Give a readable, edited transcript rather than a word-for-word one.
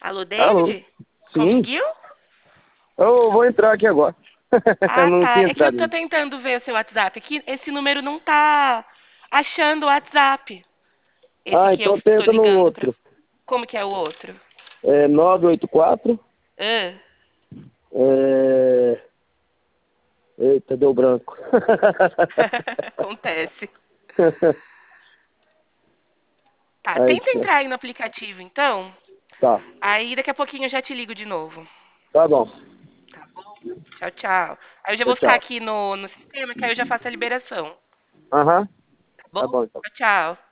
Alô, Alô? David? Sim? Conseguiu? Eu vou entrar aqui agora. Ah, Não tá. tinha É que eu entrado tô ainda. tentando ver o seu WhatsApp aqui. Esse número não tá achando o WhatsApp. Esse Ah, que eu então tô tenta no ligando pra. outro. Como que é o outro? É 984. Ah, É... Eita, deu branco. acontece. Tá, Aí, tenta entrar aí no aplicativo, então. tá. Aí daqui a pouquinho eu já te ligo de novo. Tá bom. Tá bom? Tchau, tchau. Aí eu já Tchau, vou ficar tchau. aqui no sistema, que aí eu já faço a liberação. Aham. Tá Tá bom? bom, então. Tchau, tchau.